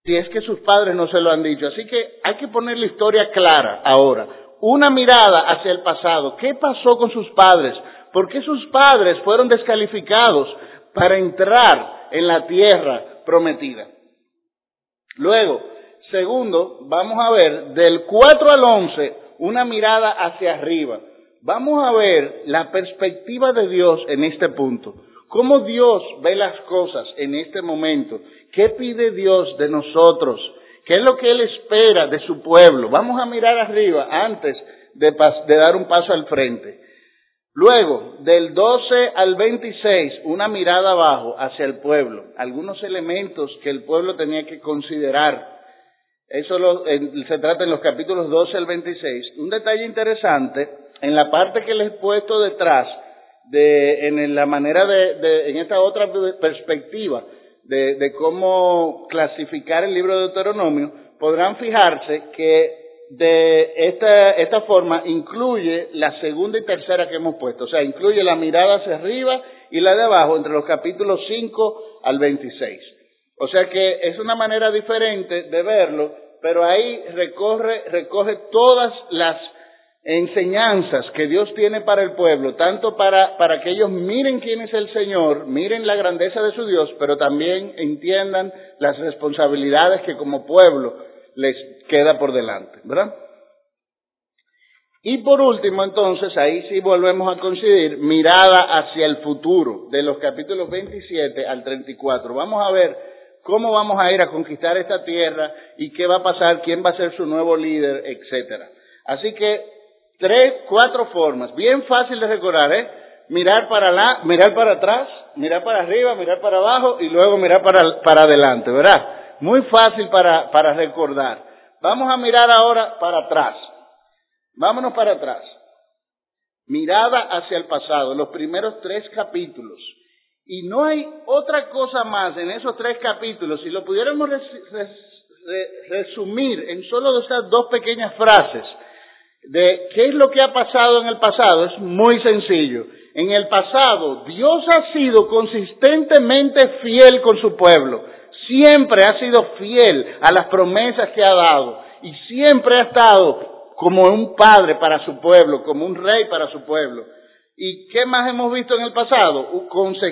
si es que sus padres no se lo han dicho. Así que hay que poner la historia clara ahora. Una mirada hacia el pasado. ¿Qué pasó con sus padres? ¿Por qué sus padres fueron descalificados para entrar en la tierra prometida? Luego, segundo, vamos a ver del 4 al 11, una mirada hacia arriba. Vamos a ver la perspectiva de Dios en este punto. ¿Cómo Dios ve las cosas en este momento? ¿Qué pide Dios de nosotros? ¿Qué es lo que Él espera de su pueblo? Vamos a mirar arriba antes de dar un paso al frente. Luego, del 12 al 26, una mirada abajo hacia el pueblo. Algunos elementos que el pueblo tenía que considerar. Eso se trata en los capítulos 12 al 26. Un detalle interesante, en la parte que les he puesto detrás, en la manera en esta otra perspectiva, de cómo clasificar el libro de Deuteronomio, podrán fijarse que de esta forma incluye la segunda y tercera que hemos puesto, o sea, incluye la mirada hacia arriba y la de abajo entre los capítulos 5 al 26. O sea que es una manera diferente de verlo, pero ahí recoge todas las enseñanzas que Dios tiene para el pueblo, tanto para que ellos miren quién es el Señor, miren la grandeza de su Dios, pero también entiendan las responsabilidades que como pueblo les queda por delante, ¿verdad? Y por último, entonces, ahí sí volvemos a coincidir, mirada hacia el futuro, de los capítulos 27 al 34. Vamos a ver cómo vamos a ir a conquistar esta tierra y qué va a pasar, quién va a ser su nuevo líder, etcétera. Así que 4 formas, bien fácil de recordar, mirar para atrás, mirar para arriba, mirar para abajo y luego mirar para adelante, ¿verdad? Muy fácil para recordar. Vamos a mirar ahora para atrás. Vámonos para atrás. Mirada hacia el pasado, los primeros 3 capítulos. Y no hay otra cosa más en esos 3 capítulos, si lo pudiéramos resumir en solo esas 2 pequeñas frases, de qué es lo que ha pasado en el pasado, es muy sencillo. En el pasado, Dios ha sido consistentemente fiel con su pueblo. Siempre ha sido fiel a las promesas que ha dado. Y siempre ha estado como un padre para su pueblo, como un rey para su pueblo. ¿Y qué más hemos visto en el pasado?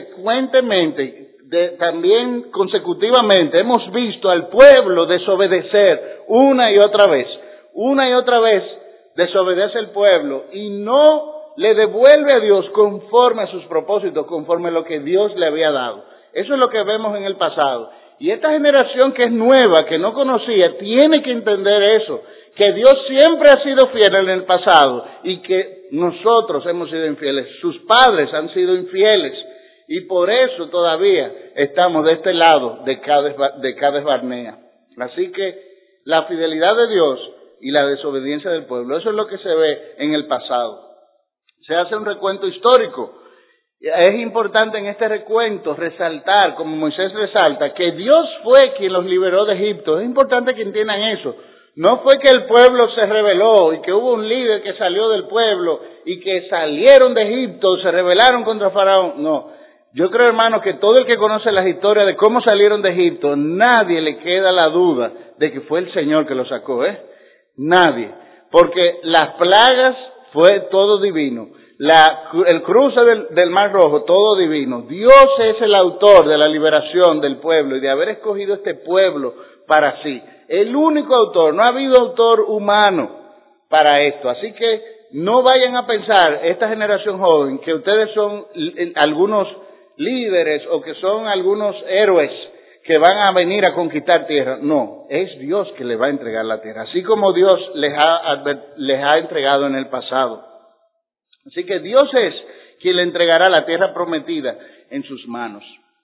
También consecutivamente, hemos visto al pueblo desobedecer una y otra vez. Una y otra vez desobedece el pueblo y no le devuelve a Dios conforme a sus propósitos, conforme a lo que Dios le había dado. Eso es lo que vemos en el pasado. Y esta generación que es nueva, que no conocía, tiene que entender eso, que Dios siempre ha sido fiel en el pasado y que nosotros hemos sido infieles. Sus padres han sido infieles y por eso todavía estamos de este lado de Cades Barnea. Así que la fidelidad de Dios y la desobediencia del pueblo, eso es lo que se ve en el pasado. Se hace un recuento histórico. Es importante en este recuento resaltar, como Moisés resalta, que Dios fue quien los liberó de Egipto. Es importante que entiendan eso. No fue que el pueblo se rebeló y que hubo un líder que salió del pueblo y que salieron de Egipto, se rebelaron contra Faraón. No. Yo creo, hermano, que todo el que conoce las historias de cómo salieron de Egipto, nadie le queda la duda de que fue el Señor que los sacó, Nadie. Porque las plagas fue todo divino. El cruce del Mar Rojo, todo divino. Dios es el autor de la liberación del pueblo y de haber escogido este pueblo para sí. El único autor, no ha habido autor humano para esto. Así que no vayan a pensar, esta generación joven, que ustedes son algunos líderes o que son algunos héroes que van a venir a conquistar tierra. No, es Dios que les va a entregar la tierra, así como Dios les ha entregado en el pasado. Así que Dios es quien le entregará la tierra prometida en sus manos.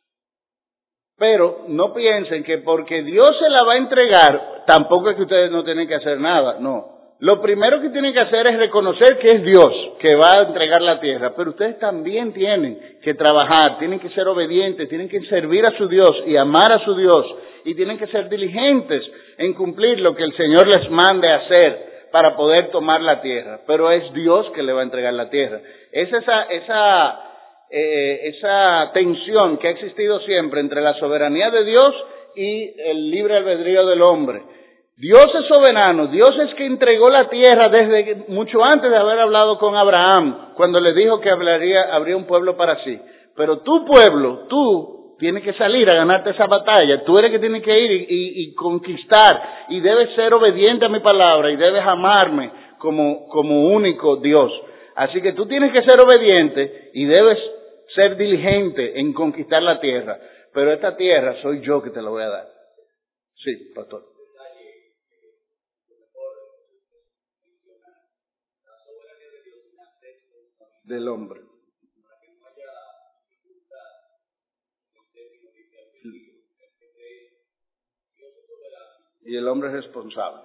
Pero no piensen que porque Dios se la va a entregar, tampoco es que ustedes no tienen que hacer nada, no. Lo primero que tienen que hacer es reconocer que es Dios que va a entregar la tierra, pero ustedes también tienen que trabajar, tienen que ser obedientes, tienen que servir a su Dios y amar a su Dios, y tienen que ser diligentes en cumplir lo que el Señor les mande a hacer para poder tomar la tierra. Pero es Dios que le va a entregar la tierra. Es esa tensión que ha existido siempre entre la soberanía de Dios y el libre albedrío del hombre. Dios es soberano, Dios es que entregó la tierra desde mucho antes de haber hablado con Abraham, cuando le dijo que habría un pueblo para sí. Pero tu pueblo, tú tienes que salir a ganarte esa batalla, tú eres que tienes que ir y conquistar, y debes ser obediente a mi palabra, y debes amarme como único Dios. Así que tú tienes que ser obediente y debes ser diligente en conquistar la tierra. Pero esta tierra soy yo que te la voy a dar. Sí, pastor. Del hombre. Y el hombre es responsable.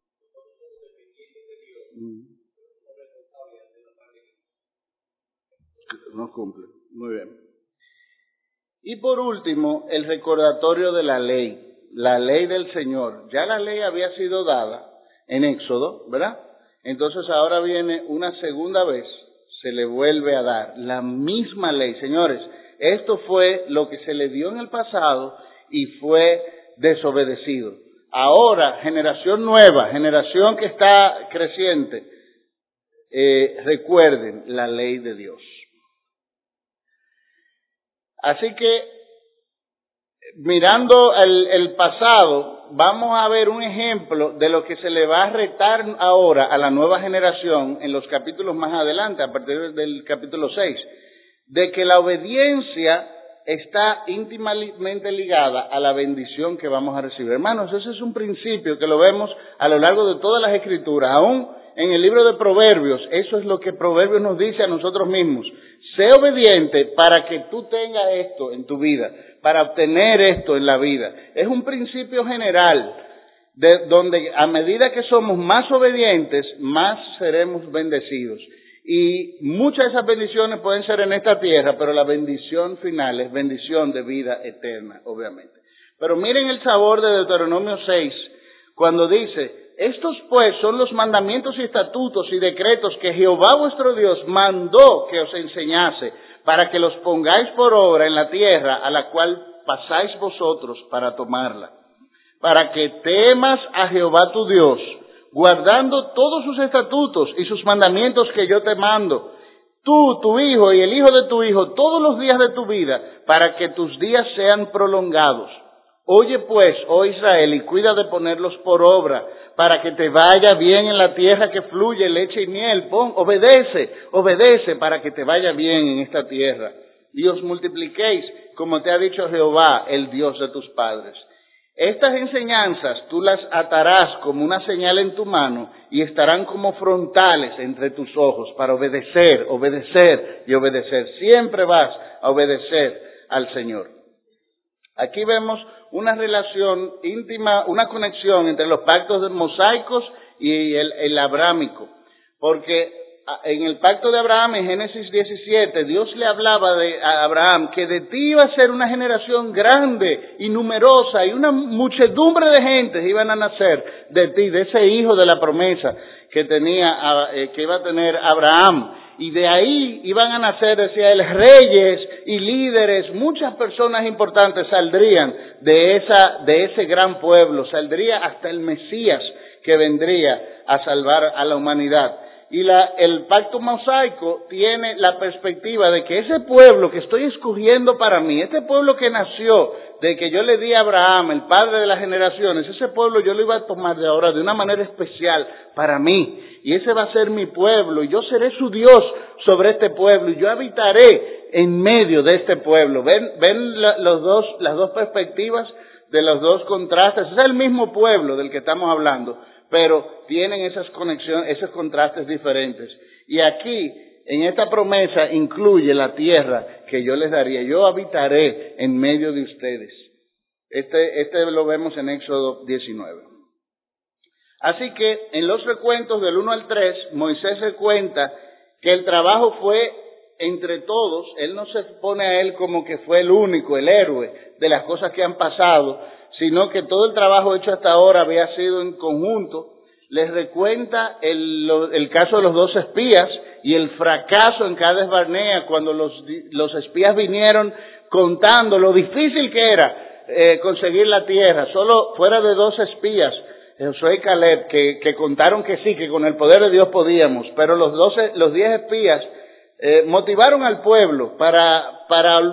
No cumple. Muy bien. Y por último, el recordatorio de la ley del Señor. Ya la ley había sido dada en Éxodo, ¿verdad? Entonces ahora viene una segunda vez, se le vuelve a dar la misma ley. Señores, esto fue lo que se le dio en el pasado y fue desobedecido. Ahora, generación nueva, generación que está creciente, recuerden la ley de Dios. Así que, mirando el pasado, vamos a ver un ejemplo de lo que se le va a retar ahora a la nueva generación en los capítulos más adelante, a partir del capítulo 6, de que la obediencia está íntimamente ligada a la bendición que vamos a recibir. Hermanos, ese es un principio que lo vemos a lo largo de todas las Escrituras, aún en el libro de Proverbios. Eso es lo que Proverbios nos dice a nosotros mismos. Sé obediente para que tú tengas esto en tu vida, para obtener esto en la vida. Es un principio general, donde a medida que somos más obedientes, más seremos bendecidos. Y muchas de esas bendiciones pueden ser en esta tierra, pero la bendición final es bendición de vida eterna, obviamente. Pero miren el sabor de Deuteronomio 6, cuando dice: estos pues son los mandamientos y estatutos y decretos que Jehová vuestro Dios mandó que os enseñase, para que los pongáis por obra en la tierra a la cual pasáis vosotros para tomarla, para que temas a Jehová tu Dios, guardando todos sus estatutos y sus mandamientos que yo te mando, tú, tu hijo y el hijo de tu hijo, todos los días de tu vida, para que tus días sean prolongados. Oye pues, oh Israel, y cuida de ponerlos por obra, para que te vaya bien en la tierra que fluye leche y miel. Obedece para que te vaya bien en esta tierra. Y os multipliquéis, como te ha dicho Jehová, el Dios de tus padres. Estas enseñanzas tú las atarás como una señal en tu mano y estarán como frontales entre tus ojos para obedecer y obedecer. Siempre vas a obedecer al Señor. Aquí vemos una relación íntima, una conexión entre los pactos mosaicos y el abrámico. Porque en el pacto de Abraham, en Génesis 17, Dios le hablaba a Abraham que de ti iba a ser una generación grande y numerosa, y una muchedumbre de gentes iban a nacer de ti, de ese hijo de la promesa que iba a tener Abraham. Y de ahí iban a nacer, decía él, reyes y líderes, muchas personas importantes saldrían de ese gran pueblo, saldría hasta el Mesías que vendría a salvar a la humanidad. Y el pacto mosaico tiene la perspectiva de que ese pueblo que estoy escogiendo para mí, este pueblo que nació, de que yo le di a Abraham, el padre de las generaciones, ese pueblo yo lo iba a tomar de ahora de una manera especial para mí. Y ese va a ser mi pueblo, y yo seré su Dios sobre este pueblo, y yo habitaré en medio de este pueblo. ¿Ven las dos perspectivas de los dos contrastes? Es el mismo pueblo del que estamos hablando, pero tienen esas conexiones, esos contrastes diferentes. Y aquí, en esta promesa, incluye la tierra que yo les daría. Yo habitaré en medio de ustedes. Este lo vemos en Éxodo 19. Así que, en los recuentos del 1 al 3, Moisés recuenta que el trabajo fue entre todos. Él no se pone a él como que fue el único, el héroe de las cosas que han pasado, sino que todo el trabajo hecho hasta ahora había sido en conjunto. Les recuenta el caso de los 2 espías y el fracaso en Cades Barnea cuando los espías vinieron contando lo difícil que era conseguir la tierra, solo fuera de 2 espías, Josué y Caleb, que contaron que sí, que con el poder de Dios podíamos, pero los 10 espías motivaron al pueblo para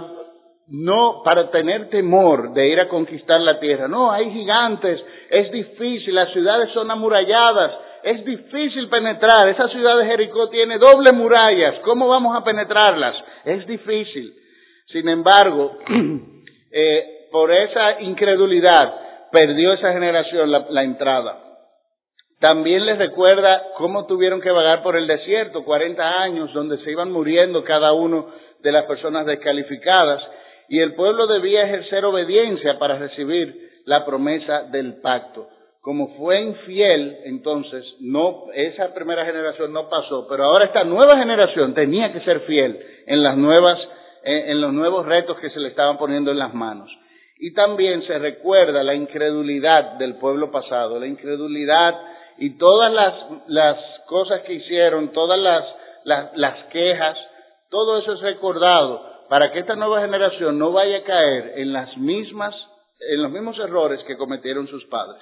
tener temor de ir a conquistar la tierra. No, hay gigantes, es difícil, las ciudades son amuralladas, es difícil penetrar, esa ciudad de Jericó tiene doble murallas, ¿cómo vamos a penetrarlas? Es difícil. Sin embargo, por esa incredulidad, perdió esa generación la entrada. También les recuerda cómo tuvieron que vagar por el desierto, 40 años, donde se iban muriendo cada uno de las personas descalificadas, y el pueblo debía ejercer obediencia para recibir la promesa del pacto. Como fue infiel, entonces, esa primera generación no pasó, pero ahora esta nueva generación tenía que ser fiel en los nuevos retos que se le estaban poniendo en las manos. Y también se recuerda la incredulidad del pueblo pasado, la incredulidad y todas las cosas que hicieron, todas las quejas, todo eso es recordado para que esta nueva generación no vaya a caer en los mismos errores que cometieron sus padres.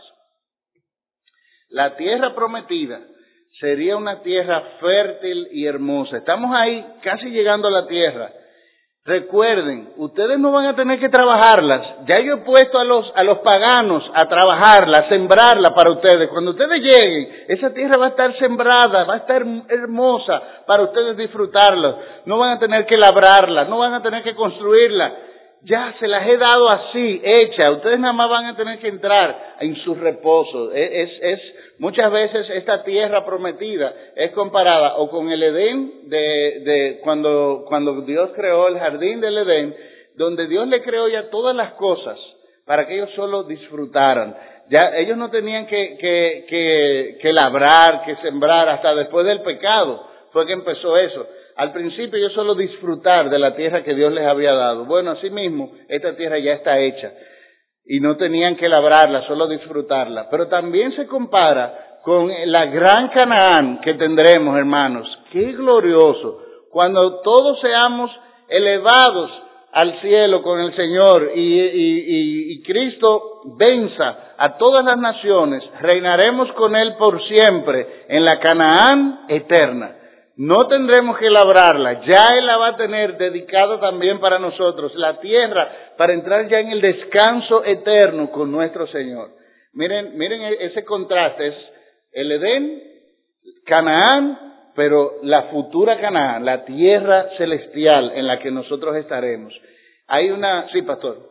La tierra prometida sería una tierra fértil y hermosa. Estamos ahí casi llegando a la tierra. Recuerden, ustedes no van a tener que trabajarlas. Ya yo he puesto a los paganos a trabajarla, a sembrarla para ustedes. Cuando ustedes lleguen, esa tierra va a estar sembrada, va a estar hermosa para ustedes disfrutarla. No van a tener que labrarla, no van a tener que construirla. Ya se las he dado así, hecha. Ustedes nada más van a tener que entrar en su reposo. Muchas veces esta tierra prometida es comparada o con el Edén de cuando Dios creó el jardín del Edén, donde Dios le creó ya todas las cosas para que ellos solo disfrutaran. Ya ellos no tenían que labrar, que sembrar, hasta después del pecado fue que empezó eso. Al principio ellos solo disfrutar de la tierra que Dios les había dado. Bueno, así mismo, esta tierra ya está hecha. Y no tenían que labrarla, solo disfrutarla. Pero también se compara con la gran Canaán que tendremos, hermanos. ¡Qué glorioso! Cuando todos seamos elevados al cielo con el Señor y Cristo venza a todas las naciones, reinaremos con Él por siempre en la Canaán eterna. No tendremos que labrarla, ya Él la va a tener dedicada también para nosotros, la tierra, para entrar ya en el descanso eterno con nuestro Señor. Miren ese contraste, es el Edén, Canaán, pero la futura Canaán, la tierra celestial en la que nosotros estaremos. Sí, pastor.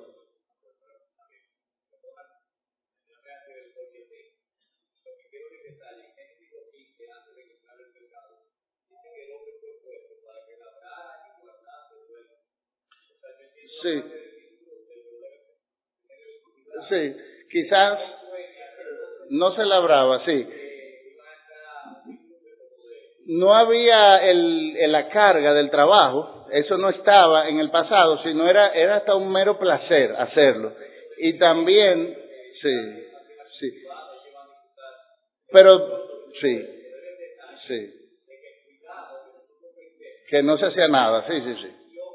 Sí, quizás no se labraba, sí. No había la carga del trabajo, eso no estaba en el pasado, sino era hasta un mero placer hacerlo. Y también, sí. Pero, sí. Que no se hacía nada, sí.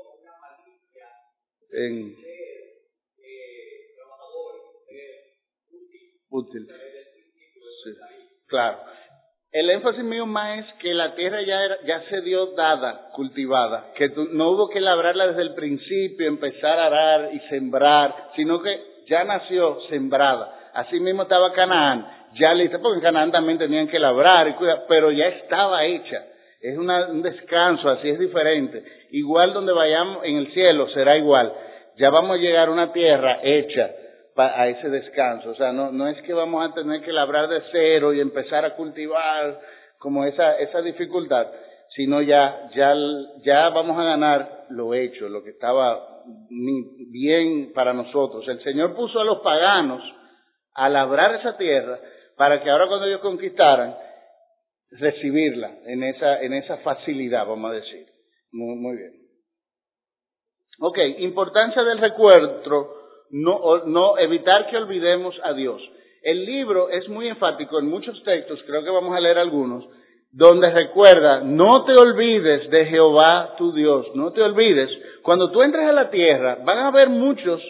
Útil. Sí, claro. El énfasis mío más es que la tierra ya se dio dada, cultivada, que no hubo que labrarla desde el principio, empezar a arar y sembrar, sino que ya nació sembrada. Así mismo estaba Canaán, ya lista, porque en Canaán también tenían que labrar y cuidar, pero ya estaba hecha. Es un descanso, así es diferente. Igual donde vayamos en el cielo será igual. Ya vamos a llegar a una tierra hecha a ese descanso. O sea, no es que vamos a tener que labrar de cero y empezar a cultivar como esa dificultad, sino ya vamos a ganar lo hecho, lo que estaba bien para nosotros. El Señor puso a los paganos a labrar esa tierra para que ahora cuando ellos conquistaran, recibirla en esa facilidad, vamos a decir. Muy bien. Ok, importancia del recuerdo. No evitar que olvidemos a Dios. El libro es muy enfático en muchos textos, creo que vamos a leer algunos, donde recuerda, no te olvides de Jehová tu Dios, no te olvides. Cuando tú entres a la tierra, van a haber muchos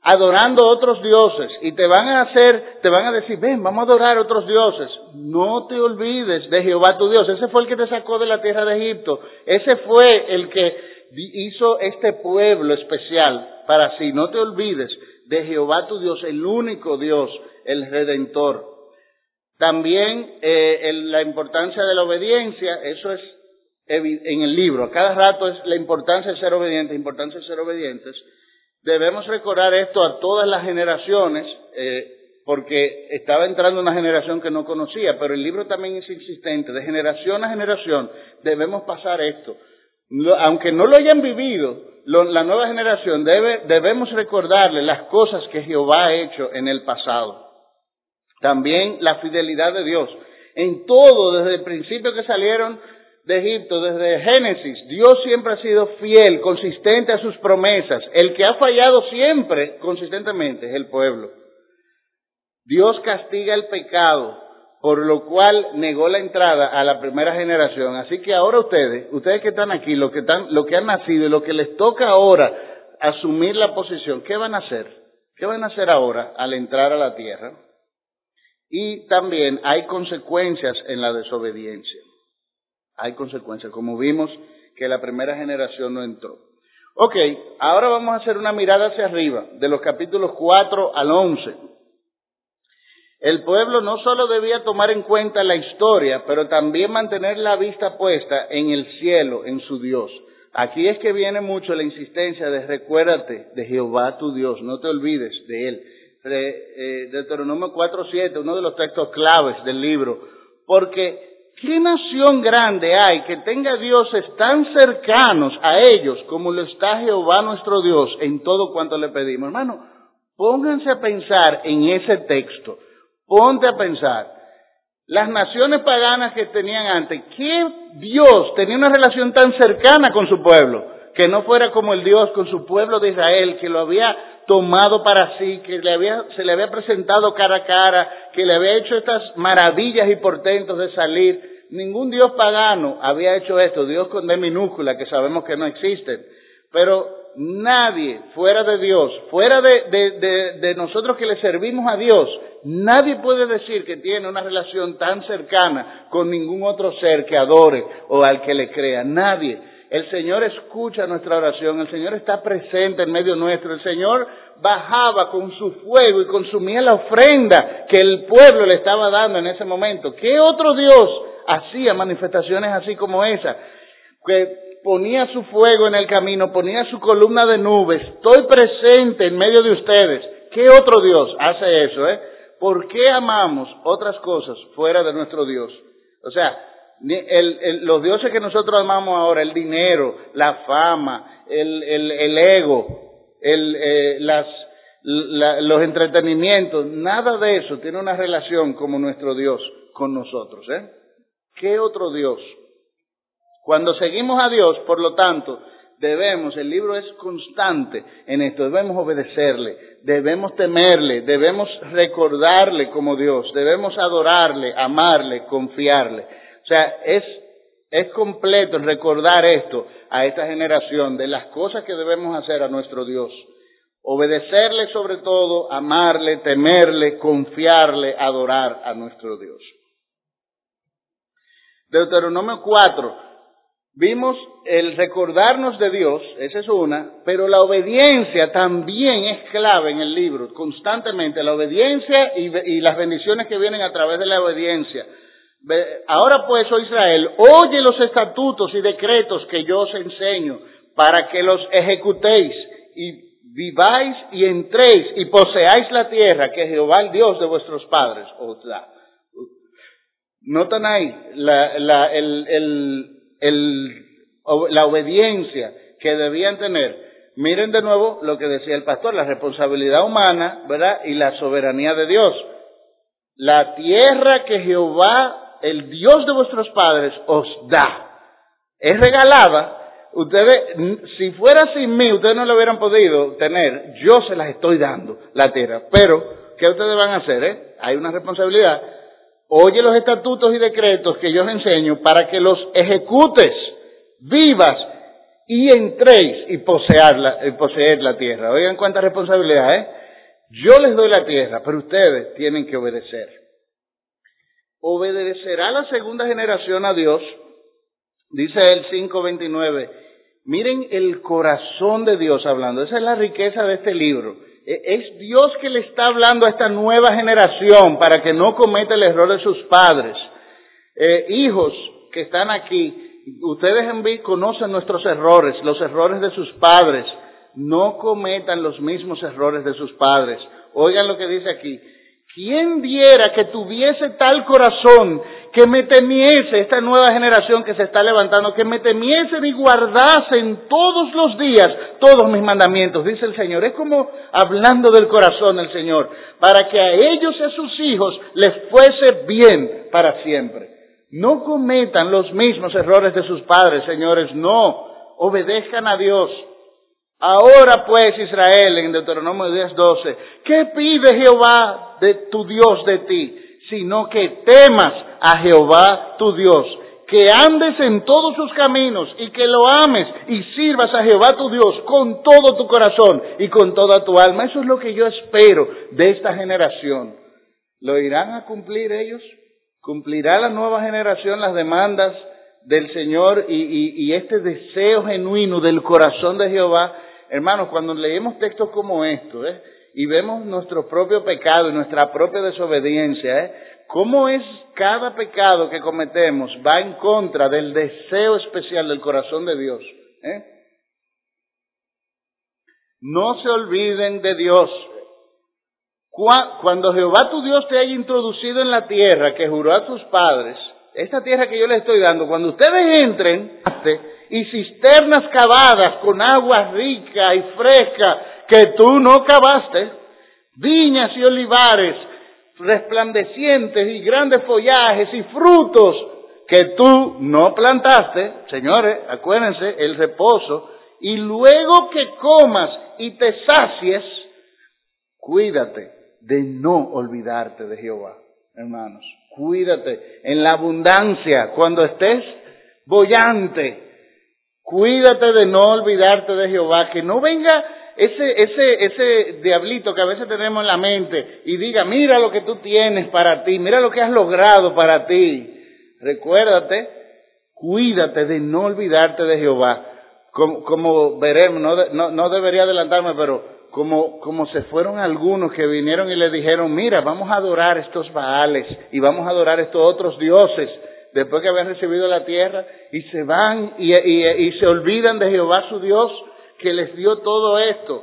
adorando otros dioses y te van a decir, ven, vamos a adorar otros dioses. No te olvides de Jehová tu Dios. Ese fue el que te sacó de la tierra de Egipto. Ese fue el que hizo este pueblo especial para sí. No te olvides de Jehová tu Dios, el único Dios, el Redentor. También la importancia de la obediencia, eso es en el libro. A cada rato es la importancia de ser obedientes, Debemos recordar esto a todas las generaciones, porque estaba entrando una generación que no conocía, pero el libro también es insistente, de generación a generación debemos pasar esto. Aunque no lo hayan vivido, la nueva generación debemos recordarle las cosas que Jehová ha hecho en el pasado. También la fidelidad de Dios. En todo, desde el principio que salieron de Egipto, desde Génesis, Dios siempre ha sido fiel, consistente a sus promesas. El que ha fallado siempre, consistentemente, es el pueblo. Dios castiga el pecado, por lo cual negó la entrada a la primera generación. Así que ahora ustedes que están aquí, los que han nacido y lo que les toca ahora asumir la posición, ¿qué van a hacer? ¿Qué van a hacer ahora al entrar a la tierra? Y también hay consecuencias en la desobediencia. Hay consecuencias, como vimos que la primera generación no entró. Ok, ahora vamos a hacer una mirada hacia arriba, de los capítulos 4 al 11. El pueblo no solo debía tomar en cuenta la historia, pero también mantener la vista puesta en el cielo, en su Dios. Aquí es que viene mucho la insistencia de recuérdate de Jehová tu Dios, no te olvides de Él. Deuteronomio 4:7, uno de los textos claves del libro, porque ¿qué nación grande hay que tenga dioses tan cercanos a ellos como lo está Jehová nuestro Dios en todo cuanto le pedimos? Hermano, pónganse a pensar en ese texto. Ponte a pensar. Las naciones paganas que tenían antes, ¿qué Dios tenía una relación tan cercana con su pueblo? Que no fuera como el Dios con su pueblo de Israel, que lo había tomado para sí, que se le había presentado cara a cara, que le había hecho estas maravillas y portentos de salir. Ningún Dios pagano había hecho esto, Dios con D minúscula, que sabemos que no existen. Pero nadie fuera de Dios, fuera de nosotros que le servimos a Dios, nadie puede decir que tiene una relación tan cercana con ningún otro ser que adore o al que le crea. Nadie. El Señor escucha nuestra oración, el Señor está presente en medio nuestro, el Señor bajaba con su fuego y consumía la ofrenda que el pueblo le estaba dando en ese momento. ¿Qué otro Dios hacía manifestaciones así como esa? Que ponía su fuego en el camino, ponía su columna de nubes, estoy presente en medio de ustedes. ¿Qué otro Dios hace eso? ¿Por qué amamos otras cosas fuera de nuestro Dios? O sea, los dioses que nosotros amamos ahora, el dinero, la fama, el ego, los entretenimientos, nada de eso tiene una relación como nuestro Dios con nosotros. ¿Qué otro Dios? Cuando seguimos a Dios, por lo tanto, el libro es constante en esto, debemos obedecerle, debemos temerle, debemos recordarle como Dios, debemos adorarle, amarle, confiarle. O sea, es completo el recordar esto a esta generación de las cosas que debemos hacer a nuestro Dios. Obedecerle sobre todo, amarle, temerle, confiarle, adorar a nuestro Dios. Deuteronomio 4. Vimos el recordarnos de Dios, esa es una, pero la obediencia también es clave en el libro, constantemente, la obediencia y las bendiciones que vienen a través de la obediencia. Ahora pues, oh Israel, oye los estatutos y decretos que yo os enseño, para que los ejecutéis y viváis y entréis y poseáis la tierra que Jehová, el Dios de vuestros padres, os da. ¿Notan ahí la obediencia que debían tener? Miren de nuevo lo que decía el pastor, la responsabilidad humana, ¿verdad? Y la soberanía de Dios. La tierra que Jehová, el Dios de vuestros padres, os da. Es regalada. Ustedes, si fuera sin mí, ustedes no lo hubieran podido tener. Yo se las estoy dando, la tierra. Pero, ¿qué ustedes van a hacer? Hay una responsabilidad. Oye los estatutos y decretos que yo os enseño para que los ejecutes, vivas y entréis y poseer la tierra. Oigan cuánta responsabilidad, Yo les doy la tierra, pero ustedes tienen que obedecer. ¿Obedecerá la segunda generación a Dios? Dice el 5:29. Miren el corazón de Dios hablando. Esa es la riqueza de este libro. Es Dios que le está hablando a esta nueva generación para que no cometa el error de sus padres. Hijos que están aquí, ustedes conocen nuestros errores, los errores de sus padres. No cometan los mismos errores de sus padres. Oigan lo que dice aquí. ¿Quién diera que tuviese tal corazón, que me temiese, esta nueva generación que se está levantando, que me temiesen y guardasen todos los días todos mis mandamientos? Dice el Señor. Es como hablando del corazón del Señor, para que a ellos y a sus hijos les fuese bien para siempre. No cometan los mismos errores de sus padres, señores, no. Obedezcan a Dios. Ahora pues, Israel, en Deuteronomio 10:12, ¿qué pide Jehová de tu Dios de ti? Sino que temas a Jehová tu Dios, que andes en todos sus caminos y que lo ames y sirvas a Jehová tu Dios con todo tu corazón y con toda tu alma. Eso es lo que yo espero de esta generación. ¿Lo irán a cumplir ellos? ¿Cumplirá la nueva generación las demandas del Señor y este deseo genuino del corazón de Jehová? Hermanos, cuando leemos textos como estos, y vemos nuestro propio pecado y nuestra propia desobediencia, cómo es cada pecado que cometemos va en contra del deseo especial del corazón de Dios. No se olviden de Dios. Cuando Jehová tu Dios te haya introducido en la tierra que juró a tus padres, esta tierra que yo les estoy dando, cuando ustedes entren, y cisternas cavadas con agua rica y fresca que tú no cavaste, viñas y olivares resplandecientes y grandes follajes y frutos que tú no plantaste, señores, acuérdense, el reposo, y luego que comas y te sacies, cuídate de no olvidarte de Jehová, hermanos. Cuídate en la abundancia, cuando estés boyante, cuídate de no olvidarte de Jehová, que no venga ese diablito que a veces tenemos en la mente y diga, mira lo que tú tienes para ti, mira lo que has logrado para ti. Recuérdate, cuídate de no olvidarte de Jehová. Como veremos, no debería adelantarme, pero como se fueron algunos que vinieron y le dijeron, mira, vamos a adorar estos Baales y vamos a adorar estos otros dioses, después que habían recibido la tierra, y se van y se olvidan de Jehová su Dios, que les dio todo esto.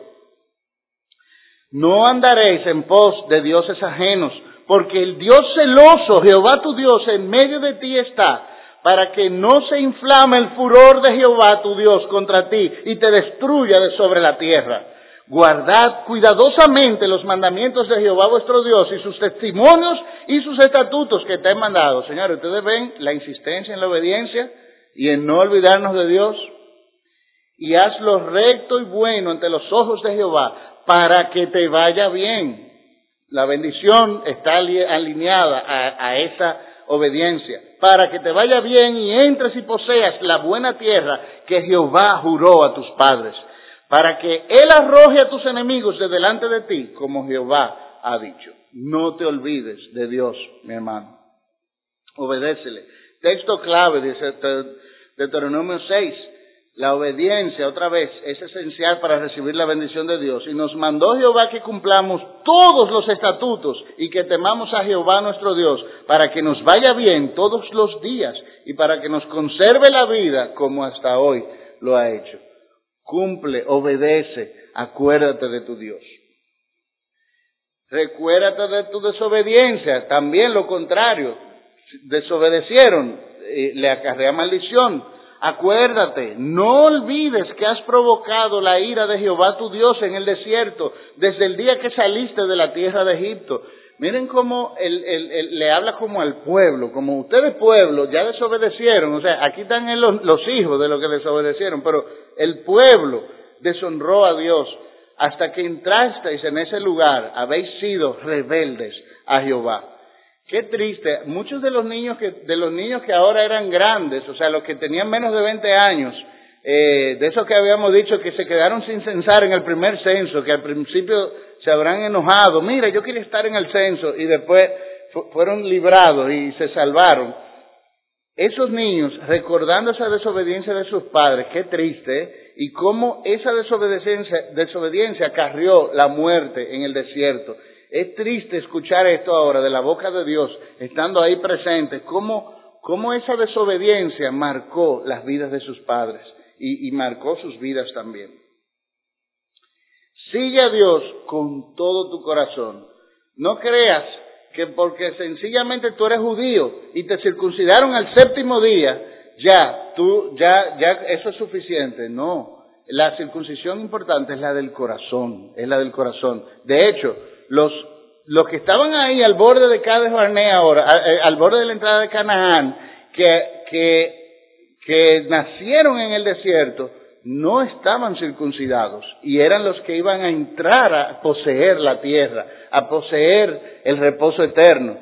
No andaréis en pos de dioses ajenos, porque el Dios celoso, Jehová tu Dios, en medio de ti está, para que no se inflame el furor de Jehová tu Dios contra ti y te destruya de sobre la tierra. Guardad cuidadosamente los mandamientos de Jehová vuestro Dios y sus testimonios y sus estatutos que te he mandado. Señores, ustedes ven la insistencia en la obediencia y en no olvidarnos de Dios. Y haz lo recto y bueno ante los ojos de Jehová para que te vaya bien. La bendición está alineada a esa obediencia. Para que te vaya bien y entres y poseas la buena tierra que Jehová juró a tus padres. Para que Él arroje a tus enemigos de delante de ti, como Jehová ha dicho. No te olvides de Dios, mi hermano. Obedécele. Texto clave, dice Deuteronomio 6. La obediencia, otra vez, es esencial para recibir la bendición de Dios. Y nos mandó Jehová que cumplamos todos los estatutos y que temamos a Jehová nuestro Dios, para que nos vaya bien todos los días y para que nos conserve la vida como hasta hoy lo ha hecho. Cumple, obedece, acuérdate de tu Dios. Recuérdate de tu desobediencia, también lo contrario. Desobedecieron, le acarrea maldición. Acuérdate, no olvides que has provocado la ira de Jehová tu Dios en el desierto, desde el día que saliste de la tierra de Egipto. Miren cómo él le habla como al pueblo, como ustedes pueblo ya desobedecieron, o sea, aquí están los hijos de los que desobedecieron, pero el pueblo deshonró a Dios. Hasta que entrasteis en ese lugar, habéis sido rebeldes a Jehová. Qué triste. Muchos de los niños que ahora eran grandes, o sea, los que tenían menos de 20 años, de esos que habíamos dicho que se quedaron sin censar en el primer censo, que al principio se habrán enojado. Mira, yo quería estar en el censo, y después fueron librados y se salvaron. Esos niños, recordando esa desobediencia de sus padres, qué triste, y cómo esa desobediencia acarrió la muerte en el desierto. Es triste escuchar esto ahora de la boca de Dios, estando ahí presente, cómo esa desobediencia marcó las vidas de sus padres y marcó sus vidas también. Sigue a Dios con todo tu corazón. No creas que porque sencillamente tú eres judío y te circuncidaron al 7º día, ya eso es suficiente. No, la circuncisión importante es la del corazón, De hecho, los que estaban ahí al borde de Cades Barnea ahora, al borde de la entrada de Canaán, que nacieron en el desierto, no estaban circuncidados, y eran los que iban a entrar a poseer la tierra, a poseer el reposo eterno.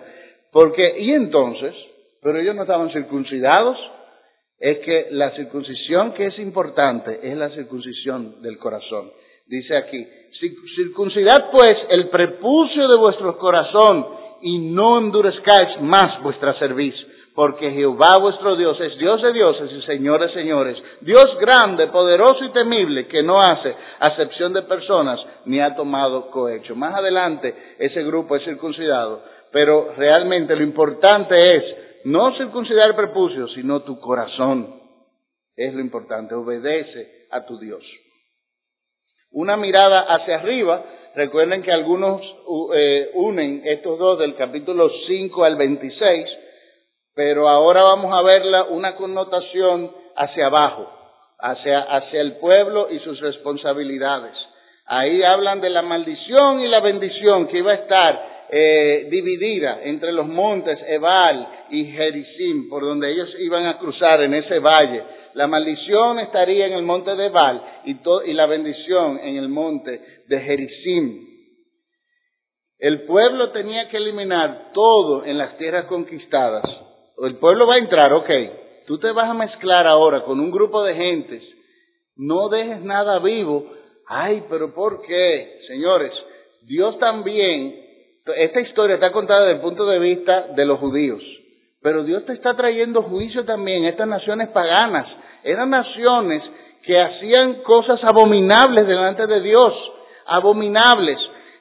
Pero ellos no estaban circuncidados. Es que la circuncisión que es importante es la circuncisión del corazón. Dice aquí, circuncidad pues el prepucio de vuestro corazón y no endurezcáis más vuestra cerviz, porque Jehová vuestro Dios es Dios de dioses y Señor de señores, Dios grande, poderoso y temible, que no hace acepción de personas ni ha tomado cohecho. Más adelante ese grupo es circuncidado, pero realmente lo importante es no circuncidar el prepucio, sino tu corazón. Es lo importante, obedece a tu Dios. Una mirada hacia arriba, recuerden que algunos unen estos dos del capítulo 5 al 26, pero ahora vamos a verla una connotación hacia abajo, hacia el pueblo y sus responsabilidades. Ahí hablan de la maldición y la bendición que iba a estar dividida entre los montes Ebal y Gerizim, por donde ellos iban a cruzar en ese valle. La maldición estaría en el monte de Ebal y la bendición en el monte de Gerizim. El pueblo tenía que eliminar todo en las tierras conquistadas. El pueblo va a entrar, tú te vas a mezclar ahora con un grupo de gentes, no dejes nada vivo. Ay, pero ¿por qué? Señores, Dios también, esta historia está contada desde el punto de vista de los judíos, pero Dios te está trayendo juicio también a estas naciones paganas. Eran naciones que hacían cosas abominables delante de Dios, abominables.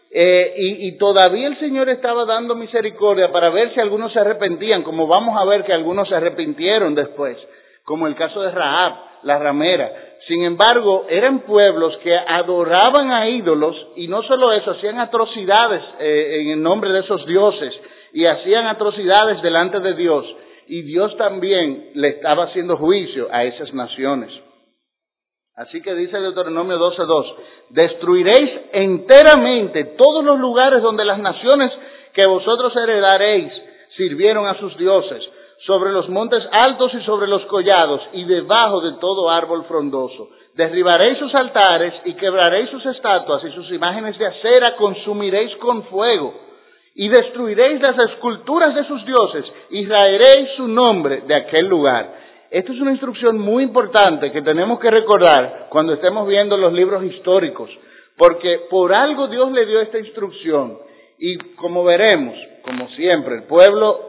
Y todavía el Señor estaba dando misericordia para ver si algunos se arrepentían, como vamos a ver que algunos se arrepintieron después, como el caso de Rahab, la ramera. Sin embargo, eran pueblos que adoraban a ídolos, y no solo eso, hacían atrocidades en el nombre de esos dioses, y hacían atrocidades delante de Dios, y Dios también le estaba haciendo juicio a esas naciones. Así que dice Deuteronomio 12:2, destruiréis enteramente todos los lugares donde las naciones que vosotros heredaréis sirvieron a sus dioses, sobre los montes altos y sobre los collados, y debajo de todo árbol frondoso. Derribaréis sus altares y quebraréis sus estatuas, y sus imágenes de acera consumiréis con fuego, y destruiréis las esculturas de sus dioses, y raeréis su nombre de aquel lugar. Esto es una instrucción muy importante que tenemos que recordar cuando estemos viendo los libros históricos, porque por algo Dios le dio esta instrucción, y como veremos, como siempre, el pueblo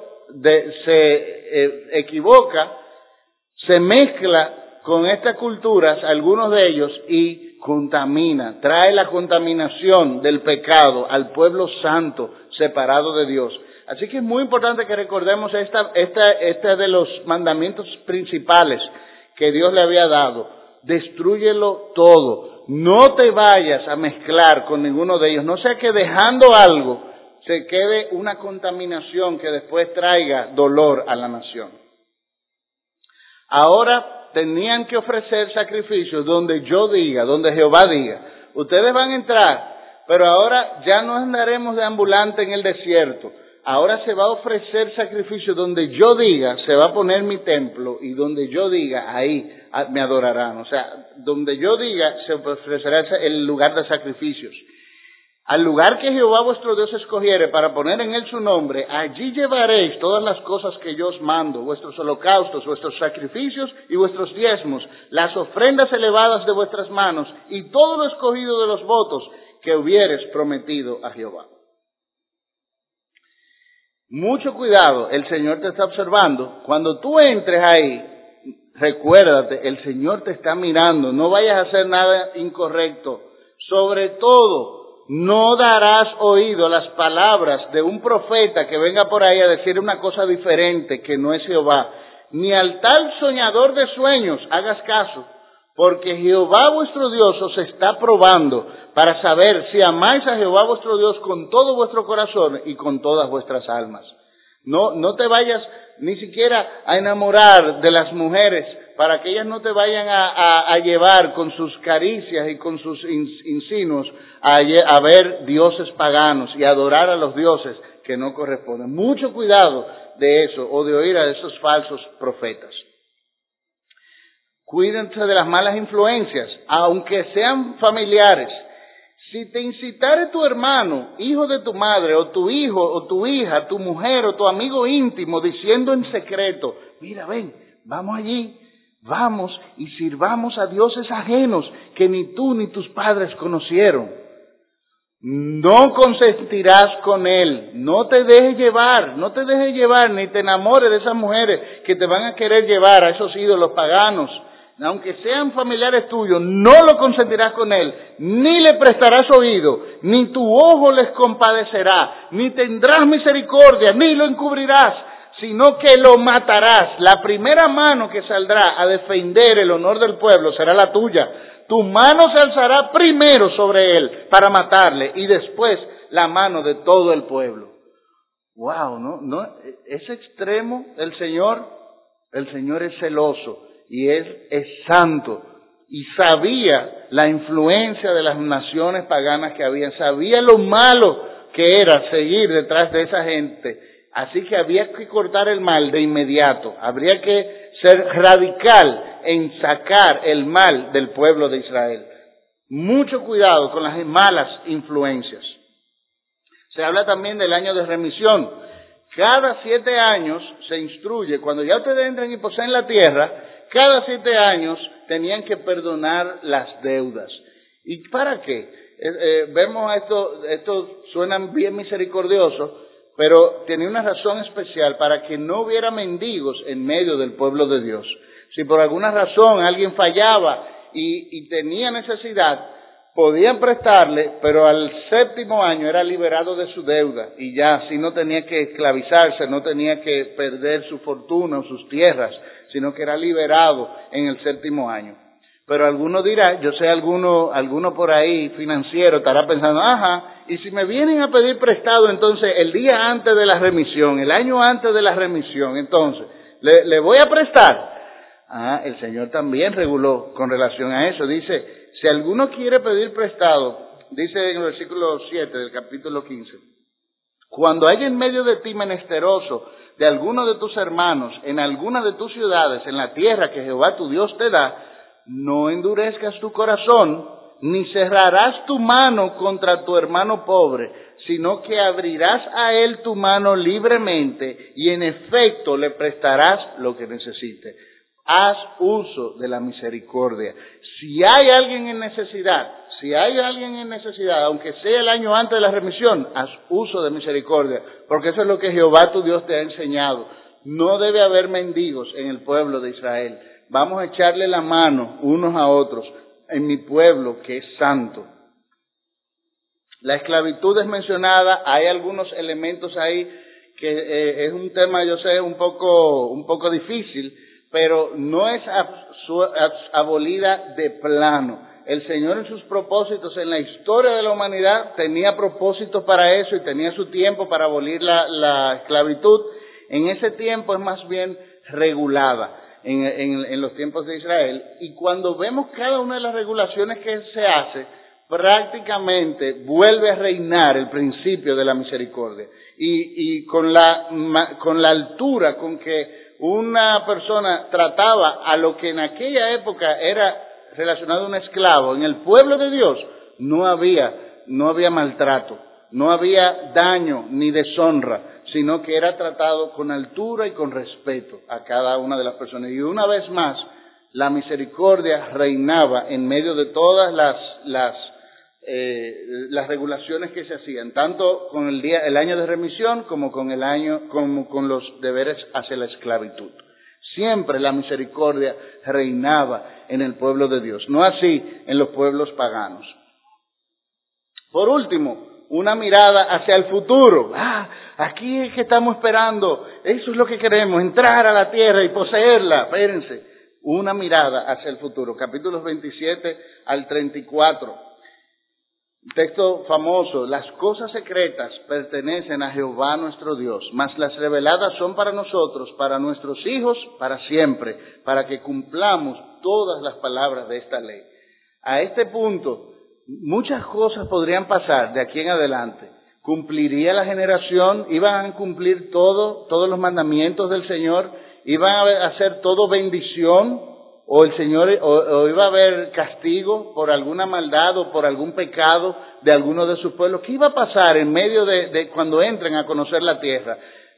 se equivoca, se mezcla con estas culturas, algunos de ellos, y contamina, trae la contaminación del pecado al pueblo santo, separado de Dios. Así que es muy importante que recordemos esta de los mandamientos principales que Dios le había dado. Destrúyelo todo. No te vayas a mezclar con ninguno de ellos. No sea que dejando algo se quede una contaminación que después traiga dolor a la nación. Ahora tenían que ofrecer sacrificios donde yo diga, donde Jehová diga. Ustedes van a entrar, pero ahora ya no andaremos de ambulante en el desierto. Ahora se va a ofrecer sacrificio donde yo diga, se va a poner mi templo, y donde yo diga, ahí me adorarán. O sea, donde yo diga, se ofrecerá el lugar de sacrificios. Al lugar que Jehová vuestro Dios escogiere para poner en él su nombre, allí llevaréis todas las cosas que yo os mando, vuestros holocaustos, vuestros sacrificios y vuestros diezmos, las ofrendas elevadas de vuestras manos, y todo lo escogido de los votos que hubieres prometido a Jehová. Mucho cuidado, el Señor te está observando. Cuando tú entres ahí, recuérdate, el Señor te está mirando, no vayas a hacer nada incorrecto. Sobre todo, no darás oído a las palabras de un profeta que venga por ahí a decir una cosa diferente que no es Jehová. Ni al tal soñador de sueños hagas caso, porque Jehová vuestro Dios os está probando para saber si amáis a Jehová vuestro Dios con todo vuestro corazón y con todas vuestras almas. No te vayas ni siquiera a enamorar de las mujeres para que ellas no te vayan a llevar con sus caricias y con sus insinuos a ver dioses paganos y adorar a los dioses que no corresponden. Mucho cuidado de eso o de oír a esos falsos profetas. Cuídense de las malas influencias, aunque sean familiares. Si te incitare tu hermano, hijo de tu madre, o tu hijo, o tu hija, tu mujer, o tu amigo íntimo, diciendo en secreto, mira, ven, vamos allí, vamos y sirvamos a dioses ajenos que ni tú ni tus padres conocieron. No consentirás con él, no te dejes llevar, ni te enamores de esas mujeres que te van a querer llevar a esos ídolos paganos. Aunque sean familiares tuyos, no lo consentirás con él, ni le prestarás oído, ni tu ojo les compadecerá, ni tendrás misericordia, ni lo encubrirás, sino que lo matarás. La primera mano que saldrá a defender el honor del pueblo será la tuya. Tu mano se alzará primero sobre él para matarle, y después la mano de todo el pueblo. Wow, ¿no? Es extremo el Señor es celoso. Y Él es santo, y sabía la influencia de las naciones paganas que había, sabía lo malo que era seguir detrás de esa gente, así que había que cortar el mal de inmediato, habría que ser radical en sacar el mal del pueblo de Israel. Mucho cuidado con las malas influencias. Se habla también del año de remisión. Cada 7 años se instruye, cuando ya ustedes entren y poseen la tierra, cada 7 años tenían que perdonar las deudas. ¿Y para qué? Vemos esto suena bien misericordioso, pero tenía una razón especial para que no hubiera mendigos en medio del pueblo de Dios. Si por alguna razón alguien fallaba y tenía necesidad, podían prestarle, pero al 7º año era liberado de su deuda y ya así no tenía que esclavizarse, no tenía que perder su fortuna o sus tierras, sino que era liberado en el 7º año. Pero alguno dirá, yo sé alguno por ahí financiero estará pensando, y si me vienen a pedir prestado entonces el día antes de la remisión, el año antes de la remisión, entonces, ¿le voy a prestar? El Señor también reguló con relación a eso, dice, si alguno quiere pedir prestado, dice en el versículo 7 del capítulo 15, cuando haya en medio de ti menesteroso de alguno de tus hermanos, en alguna de tus ciudades, en la tierra que Jehová tu Dios te da, no endurezcas tu corazón, ni cerrarás tu mano contra tu hermano pobre, sino que abrirás a él tu mano libremente y en efecto le prestarás lo que necesite. Haz uso de la misericordia. Si hay alguien en necesidad, aunque sea el año antes de la remisión, haz uso de misericordia, porque eso es lo que Jehová tu Dios te ha enseñado. No debe haber mendigos en el pueblo de Israel. Vamos a echarle la mano unos a otros en mi pueblo que es santo. La esclavitud es mencionada, hay algunos elementos ahí que es un tema, yo sé, un poco difícil, pero no es abolida de plano. El Señor en sus propósitos en la historia de la humanidad tenía propósitos para eso y tenía su tiempo para abolir la esclavitud. En ese tiempo es más bien regulada en los tiempos de Israel. Y cuando vemos cada una de las regulaciones que se hace, prácticamente vuelve a reinar el principio de la misericordia. Y con la altura con que una persona trataba a lo que en aquella época era relacionado a un esclavo, en el pueblo de Dios no había maltrato, no había daño ni deshonra, sino que era tratado con altura y con respeto a cada una de las personas. Y una vez más, la misericordia reinaba en medio de todas las las regulaciones que se hacían, tanto con el año de remisión como con los deberes hacia la esclavitud. Siempre la misericordia reinaba en el pueblo de Dios, no así en los pueblos paganos. Por último, una mirada hacia el futuro. Aquí es que estamos esperando, eso es lo que queremos, entrar a la tierra y poseerla. Espérense, una mirada hacia el futuro. Capítulos 27 al 34. Texto famoso: las cosas secretas pertenecen a Jehová nuestro Dios, mas las reveladas son para nosotros, para nuestros hijos, para siempre, para que cumplamos todas las palabras de esta ley. A este punto, muchas cosas podrían pasar de aquí en adelante. Cumpliría la generación, iban a cumplir todos los mandamientos del Señor, iban a hacer todo bendición, o el Señor, o iba a haber castigo por alguna maldad o por algún pecado de alguno de sus pueblos. ¿Qué iba a pasar en medio de cuando entren a conocer la tierra?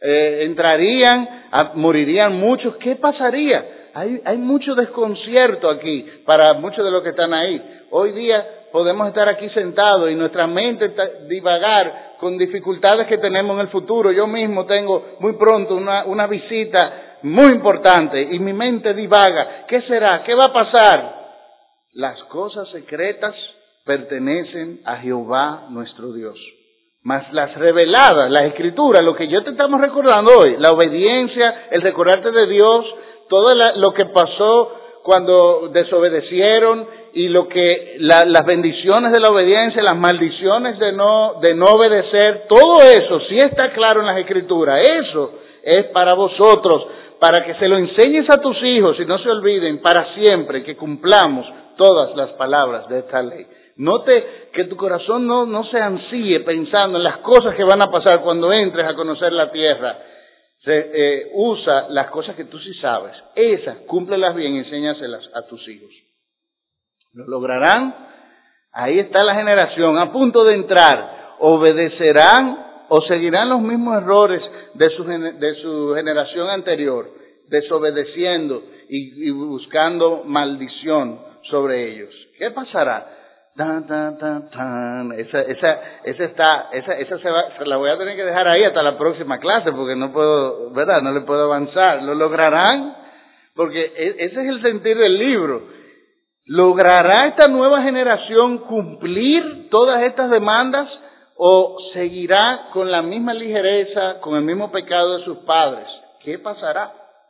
Morirían muchos. ¿Qué pasaría? Hay mucho desconcierto aquí para muchos de los que están ahí. Hoy día podemos estar aquí sentados y nuestra mente divagar con dificultades que tenemos en el futuro. Yo mismo tengo muy pronto una visita muy importante y mi mente divaga. ¿Qué será? ¿Qué va a pasar? Las cosas secretas pertenecen a Jehová nuestro Dios, mas las reveladas, las escrituras, lo que yo te estamos recordando hoy, la obediencia, el recordarte de Dios, todo lo que pasó cuando desobedecieron y las bendiciones de la obediencia, las maldiciones de no obedecer, todo eso sí está claro en las escrituras. Eso es para vosotros, para que se lo enseñes a tus hijos y no se olviden para siempre que cumplamos todas las palabras de esta ley. Note que tu corazón no se ansíe pensando en las cosas que van a pasar cuando entres a conocer la tierra. Usa las cosas que tú sí sabes. Esas, cúmplelas bien y enséñaselas a tus hijos. ¿Lo lograrán? Ahí está la generación a punto de entrar. ¿Obedecerán o seguirán los mismos errores de su generación anterior, desobedeciendo y buscando maldición sobre ellos? ¿Qué pasará? Esa se la voy a tener que dejar ahí hasta la próxima clase porque no puedo, ¿verdad? No le puedo avanzar. ¿Lo lograrán? Porque ese es el sentir del libro. ¿Logrará esta nueva generación cumplir todas estas demandas o seguirá con la misma ligereza, con el mismo pecado de sus padres? ¿Qué pasará?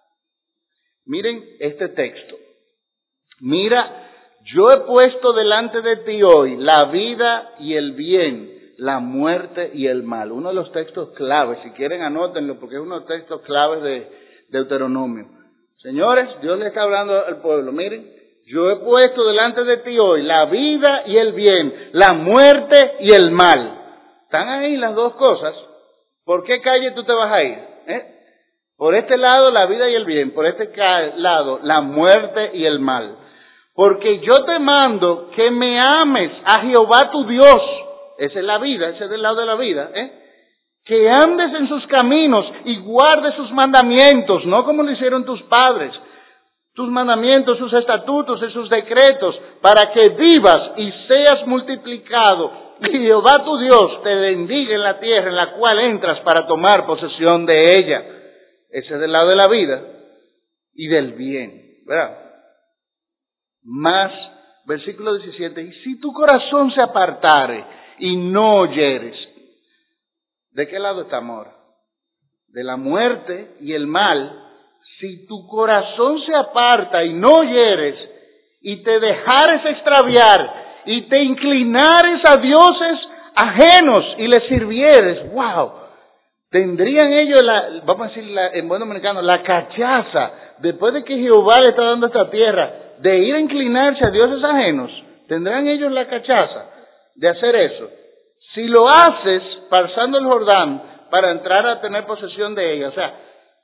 Miren este texto. Mira, yo he puesto delante de ti hoy la vida y el bien, la muerte y el mal. Uno de los textos claves, si quieren anótenlo, porque es uno de los textos claves de Deuteronomio. Señores, Dios le está hablando al pueblo. Miren, yo he puesto delante de ti hoy la vida y el bien, la muerte y el mal. Están ahí las dos cosas. ¿Por qué calle tú te vas a ir? Por este lado la vida y el bien, por este lado la muerte y el mal. Porque yo te mando que me ames a Jehová tu Dios. Esa es la vida, ese es del lado de la vida. Que andes en sus caminos y guardes sus mandamientos, no como lo hicieron tus padres. Sus mandamientos, sus estatutos y sus decretos, para que vivas y seas multiplicado. Y Jehová tu Dios te bendiga en la tierra en la cual entras para tomar posesión de ella. Ese es del lado de la vida y del bien, ¿verdad? Más, versículo 17, y si tu corazón se apartare y no oyeres, ¿de qué lado está, amor? De la muerte y el mal. Si tu corazón se aparta y no oyeres, y te dejares extraviar, y te inclinares a dioses ajenos y les sirvieres, wow, tendrían ellos vamos a decir en buen dominicano, la cachaza, después de que Jehová le está dando esta tierra, de ir a inclinarse a dioses ajenos, tendrán ellos la cachaza de hacer eso. Si lo haces pasando el Jordán para entrar a tener posesión de ella, o sea,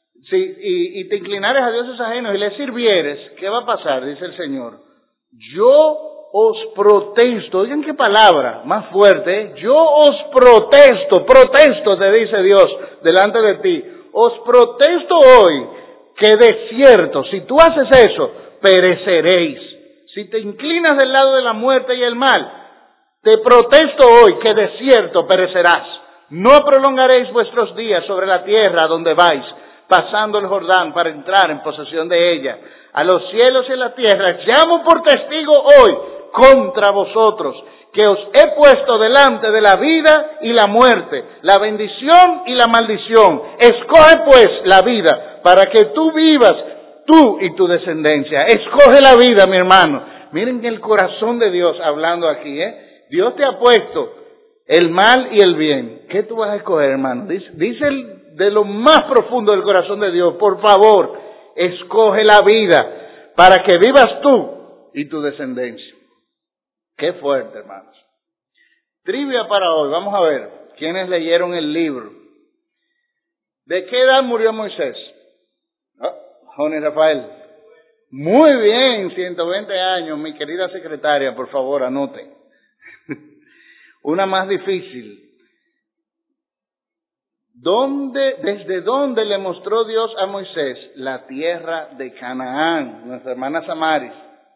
y te inclinares a dioses ajenos y les sirvieres, ¿qué va a pasar? Dice el Señor. Yo os protesto, oigan qué palabra más fuerte, yo os protesto, te dice Dios delante de ti, os protesto hoy que de cierto, si tú haces eso, pereceréis. Si te inclinas del lado de la muerte y el mal, te protesto hoy que de cierto perecerás. No prolongaréis vuestros días sobre la tierra donde vais, pasando el Jordán para entrar en posesión de ella. A los cielos y a la tierra llamo por testigo hoy contra vosotros, que os he puesto delante de la vida y la muerte, la bendición y la maldición. Escoge pues la vida para que tú vivas, tú y tu descendencia. Escoge la vida, mi hermano. Miren el corazón de Dios hablando aquí, Dios te ha puesto el mal y el bien. ¿Qué tú vas a escoger, hermano? Dice de lo más profundo del corazón de Dios, por favor, escoge la vida para que vivas tú y tu descendencia. Qué fuerte, hermanos. Trivia para hoy. Vamos a ver quiénes leyeron el libro. ¿De qué edad murió Moisés? Johnny Rafael. Muy bien, 120 años. Mi querida secretaria, por favor, anoten. Una más difícil. ¿Desde dónde le mostró Dios a Moisés la tierra de Canaán? Nuestra hermana Samaris.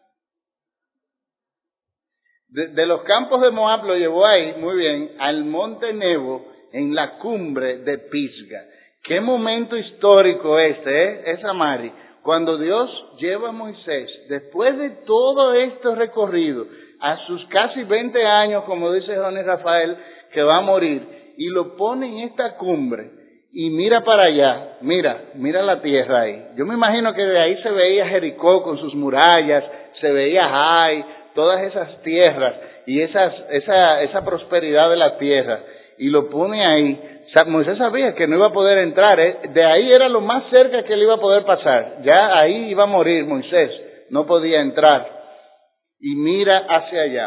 De los campos de Moab lo llevó ahí, muy bien, al monte Nebo, en la cumbre de Pisga. Qué momento histórico es Samaris, cuando Dios lleva a Moisés, después de todo este recorrido, a sus casi 20 años, como dice Johnny Rafael, que va a morir, y lo pone en esta cumbre, y mira para allá, mira la tierra ahí. Yo me imagino que de ahí se veía Jericó con sus murallas, se veía Jai, todas esas tierras y esa prosperidad de la tierra, y lo pone ahí. Moisés sabía que no iba a poder entrar, de ahí era lo más cerca que él iba a poder pasar, ya ahí iba a morir Moisés, no podía entrar, y mira hacia allá.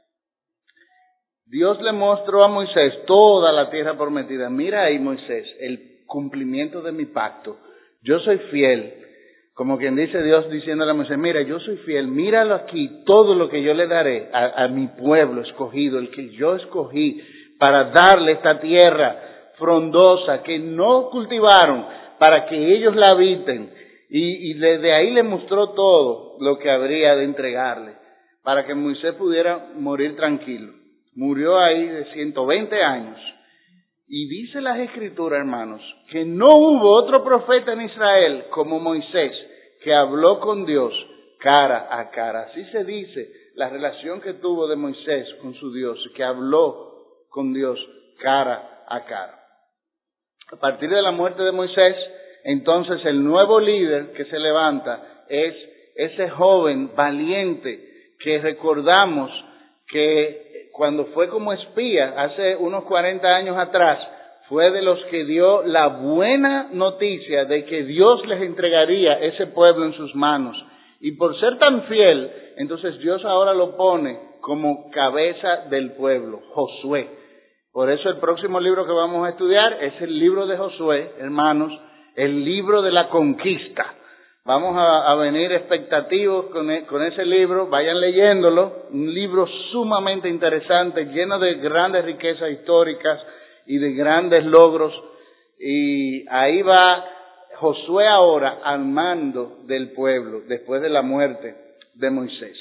Dios le mostró a Moisés toda la tierra prometida. Mira ahí, Moisés, el cumplimiento de mi pacto. Yo soy fiel. Como quien dice Dios diciéndole a Moisés, mira, yo soy fiel, míralo aquí, todo lo que yo le daré a mi pueblo escogido, el que yo escogí para darle esta tierra frondosa que no cultivaron, para que ellos la habiten. Y desde ahí le mostró todo lo que habría de entregarle, para que Moisés pudiera morir tranquilo. Murió ahí de 120 años. Y dice las Escrituras, hermanos, que no hubo otro profeta en Israel como Moisés, que habló con Dios cara a cara. Así se dice la relación que tuvo de Moisés con su Dios, que habló con Dios cara a cara. A partir de la muerte de Moisés, entonces el nuevo líder que se levanta es ese joven valiente que recordamos que cuando fue como espía hace unos 40 años atrás, fue de los que dio la buena noticia de que Dios les entregaría ese pueblo en sus manos. Y por ser tan fiel, entonces Dios ahora lo pone como cabeza del pueblo, Josué. Por eso el próximo libro que vamos a estudiar es el libro de Josué, hermanos, el libro de la conquista. Vamos a venir expectativos con ese libro, vayan leyéndolo, un libro sumamente interesante, lleno de grandes riquezas históricas y de grandes logros. Y ahí va Josué ahora al mando del pueblo, después de la muerte de Moisés.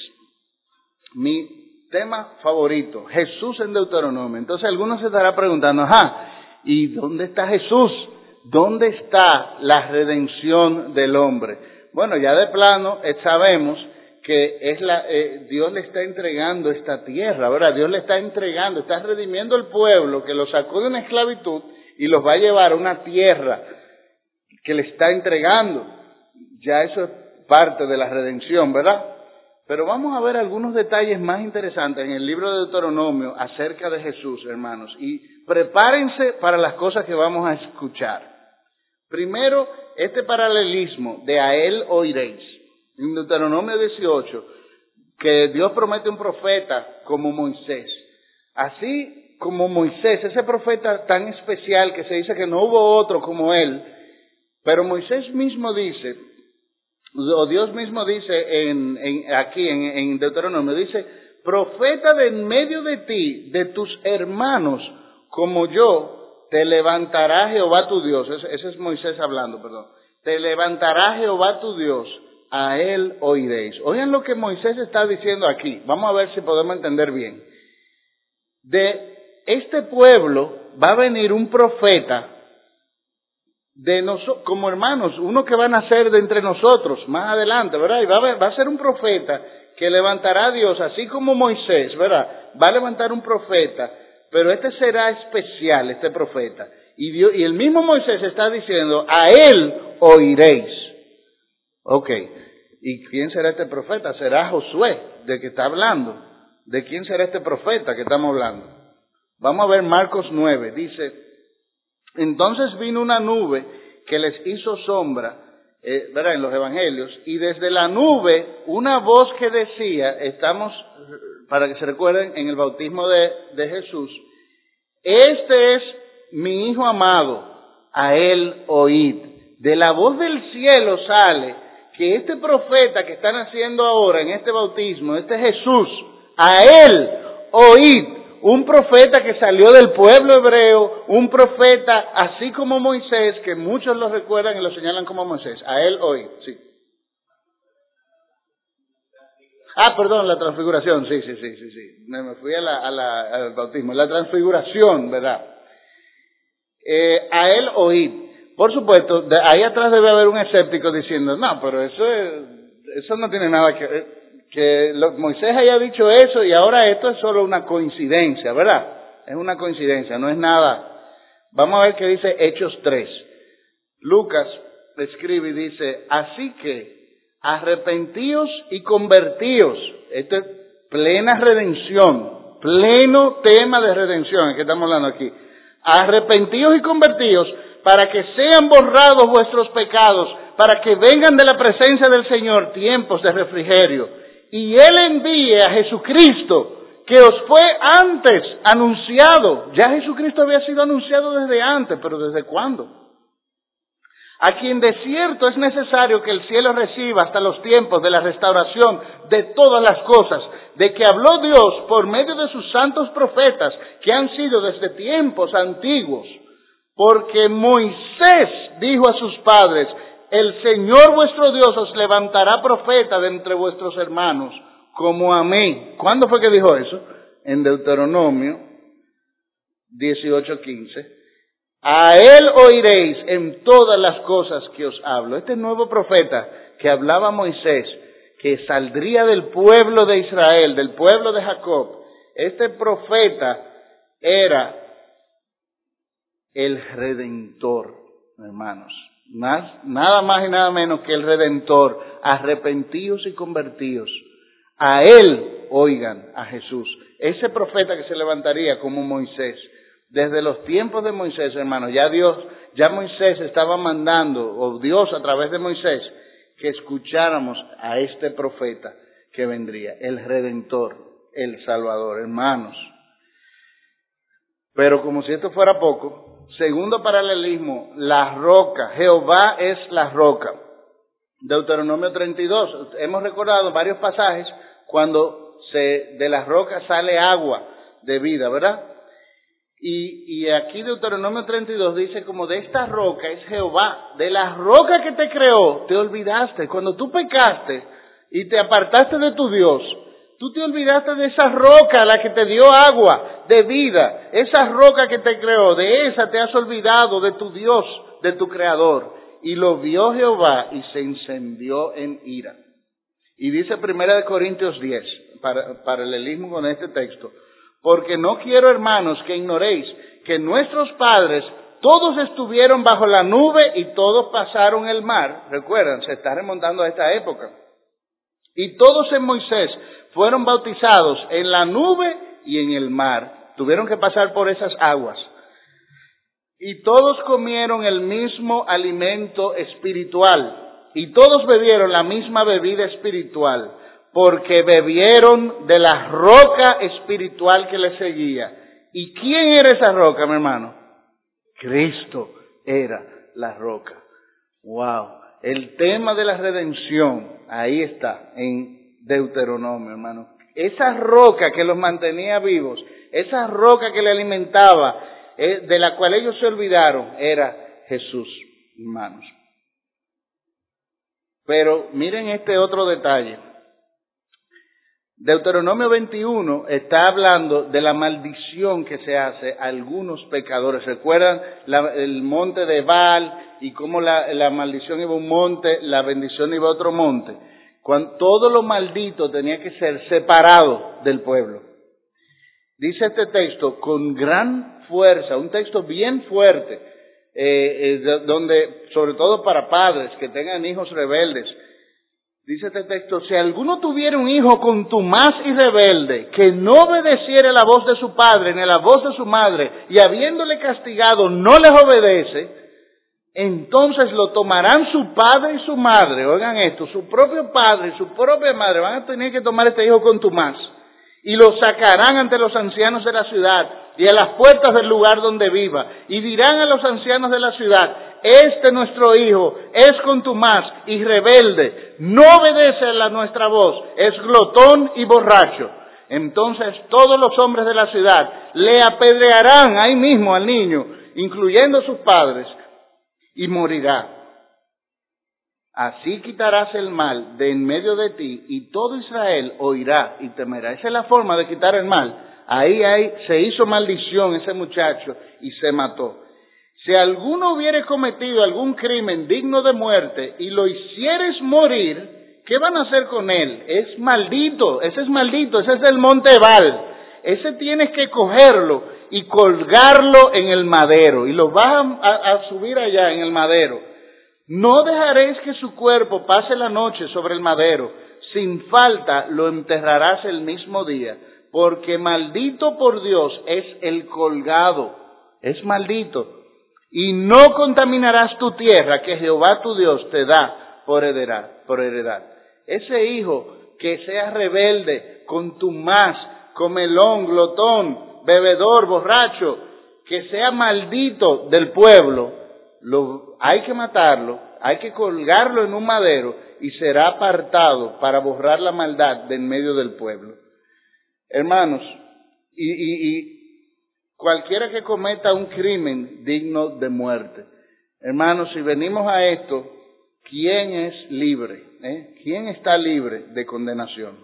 Mi tema favorito, Jesús en Deuteronomio. Entonces algunos se estarán preguntando, ¿y dónde está Jesús? ¿Dónde está la redención del hombre? Bueno, ya de plano sabemos que Dios le está entregando esta tierra, ¿verdad? Dios le está entregando, está redimiendo al pueblo que lo sacó de una esclavitud y los va a llevar a una tierra que le está entregando. Ya eso es parte de la redención, ¿verdad? Pero vamos a ver algunos detalles más interesantes en el libro de Deuteronomio acerca de Jesús, hermanos. Y prepárense para las cosas que vamos a escuchar. Primero, este paralelismo de a él oiréis. En Deuteronomio 18, que Dios promete un profeta como Moisés. Así como Moisés, ese profeta tan especial que se dice que no hubo otro como él, pero Moisés mismo dice, o Dios mismo dice aquí en Deuteronomio, dice, profeta de en medio de ti, de tus hermanos, como yo, te levantará Jehová tu Dios. Ese es Moisés hablando, perdón. Te levantará Jehová tu Dios, a él oiréis. Oigan lo que Moisés está diciendo aquí. Vamos a ver si podemos entender bien. de este pueblo va a venir un profeta de nosotros, como hermanos, uno que va a nacer de entre nosotros más adelante, ¿verdad? Y va a ser un profeta que levantará a Dios, así como Moisés, ¿verdad? Va a levantar un profeta, pero este será especial, este profeta. Y el mismo Moisés está diciendo, a él oiréis. Ok, ¿y quién será este profeta? Será Josué, de que está hablando. ¿De quién será este profeta que estamos hablando? Vamos a ver Marcos 9, dice, entonces vino una nube que les hizo sombra, ¿verdad? En los evangelios, y desde la nube una voz que decía, estamos, para que se recuerden, en el bautismo de Jesús, este es mi Hijo amado, a él oíd. De la voz del cielo sale que este profeta que están haciendo ahora en este bautismo, este Jesús, a él oíd. Un profeta que salió del pueblo hebreo, un profeta así como Moisés, que muchos lo recuerdan y lo señalan como Moisés. A él oíd, sí. Perdón, la transfiguración, sí. Me fui al bautismo. La transfiguración, ¿verdad? A él oíd. Por supuesto, ahí atrás debe haber un escéptico diciendo, no, pero eso no tiene nada que ver. Que Moisés haya dicho eso y ahora esto es solo una coincidencia, ¿verdad? Es una coincidencia, no es nada. Vamos a ver qué dice Hechos 3. Lucas escribe y dice, así que arrepentíos y convertíos. Esto es plena redención, pleno tema de redención, que estamos hablando aquí. Arrepentíos y convertíos para que sean borrados vuestros pecados, para que vengan de la presencia del Señor tiempos de refrigerio. Y Él envíe a Jesucristo, que os fue antes anunciado. Ya Jesucristo había sido anunciado desde antes, pero ¿desde cuándo? A quien de cierto es necesario que el cielo reciba hasta los tiempos de la restauración de todas las cosas, de que habló Dios por medio de sus santos profetas, que han sido desde tiempos antiguos. Porque Moisés dijo a sus padres, el Señor vuestro Dios os levantará profeta de entre vuestros hermanos, como a mí. ¿Cuándo fue que dijo eso? En Deuteronomio 18:15. A él oiréis en todas las cosas que os hablo. Este nuevo profeta que hablaba Moisés, que saldría del pueblo de Israel, del pueblo de Jacob, este profeta era el Redentor, hermanos. Nada más y nada menos que el Redentor. Arrepentíos y convertíos. A él oigan, a Jesús. Ese profeta que se levantaría como Moisés. Desde los tiempos de Moisés, hermanos, ya Moisés estaba mandando, o Dios a través de Moisés, que escucháramos a este profeta que vendría, el Redentor, el Salvador, hermanos. Pero como si esto fuera poco, segundo paralelismo, la roca. Jehová es la roca. Deuteronomio 32. Hemos recordado varios pasajes cuando de la roca sale agua de vida, ¿verdad? Y aquí Deuteronomio 32 dice como de esta roca es Jehová. De la roca que te creó, te olvidaste. Cuando tú pecaste y te apartaste de tu Dios, tú te olvidaste de esa roca, la que te dio agua de vida, esa roca que te creó, de esa te has olvidado de tu Dios, de tu Creador. Y lo vio Jehová y se encendió en ira. Y dice 1 Corintios 10, paralelismo con este texto, porque no quiero, hermanos, que ignoréis que nuestros padres todos estuvieron bajo la nube y todos pasaron el mar. Recuerdan, se está remontando a esta época. Y todos en Moisés fueron bautizados en la nube y en el mar. Tuvieron que pasar por esas aguas. Y todos comieron el mismo alimento espiritual. Y todos bebieron la misma bebida espiritual. Porque bebieron de la roca espiritual que les seguía. ¿Y quién era esa roca, mi hermano? Cristo era la roca. Wow. El tema de la redención, ahí está, en Deuteronomio, hermano. Esa roca que los mantenía vivos, esa roca que le alimentaba, de la cual ellos se olvidaron, era Jesús, hermanos. Pero miren este otro detalle. Deuteronomio 21 está hablando de la maldición que se hace a algunos pecadores. ¿Recuerdan el monte de Ebal y cómo la maldición iba a un monte, la bendición iba a otro monte? Todo lo maldito tenía que ser separado del pueblo. Dice este texto con gran fuerza, un texto bien fuerte, donde, sobre todo para padres que tengan hijos rebeldes, dice este texto: si alguno tuviera un hijo contumaz y rebelde, que no obedeciere la voz de su padre ni la voz de su madre, y habiéndole castigado no les obedece, entonces lo tomarán su padre y su madre, oigan esto, su propio padre y su propia madre van a tener que tomar este hijo contumaz, y lo sacarán ante los ancianos de la ciudad y a las puertas del lugar donde viva, y dirán a los ancianos de la ciudad: este nuestro hijo es contumaz y rebelde, no obedece a nuestra voz, es glotón y borracho. Entonces todos los hombres de la ciudad le apedrearán ahí mismo al niño, incluyendo sus padres, y morirá. Así quitarás el mal de en medio de ti, y todo Israel oirá y temerá. Esa es la forma de quitar el mal. Ahí se hizo maldición ese muchacho y se mató. Si alguno hubiere cometido algún crimen digno de muerte y lo hicieres morir, ¿qué van a hacer con él? Es maldito, ese es del monte Ebal. Ese tienes que cogerlo y colgarlo en el madero, y lo vas a subir allá en el madero. No dejaréis que su cuerpo pase la noche sobre el madero, sin falta lo enterrarás el mismo día, porque maldito por Dios es el colgado, es maldito. Y no contaminarás tu tierra que Jehová tu Dios te da por heredad. Ese hijo que sea rebelde, contumaz, comelón, glotón, bebedor, borracho, que sea maldito del pueblo, hay que matarlo, hay que colgarlo en un madero y será apartado para borrar la maldad de en medio del pueblo. Hermanos, y cualquiera que cometa un crimen digno de muerte. Hermanos, si venimos a esto, ¿quién es libre? ¿Quién está libre de condenación?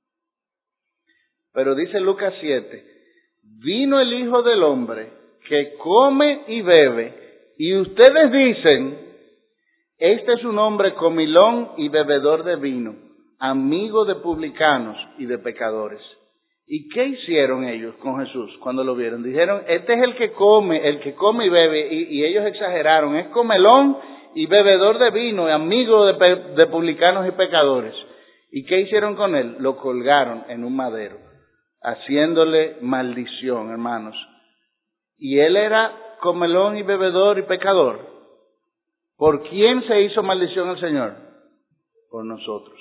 Pero dice Lucas 7, vino el Hijo del Hombre que come y bebe, y ustedes dicen: este es un hombre comilón y bebedor de vino, amigo de publicanos y de pecadores. ¿Y qué hicieron ellos con Jesús cuando lo vieron? Dijeron: este es el que come y bebe, y ellos exageraron, es comelón y bebedor de vino, amigo de publicanos y pecadores. ¿Y qué hicieron con él? Lo colgaron en un madero, haciéndole maldición, hermanos. Y él era comelón y bebedor y pecador. ¿Por quién se hizo maldición el Señor? Por nosotros.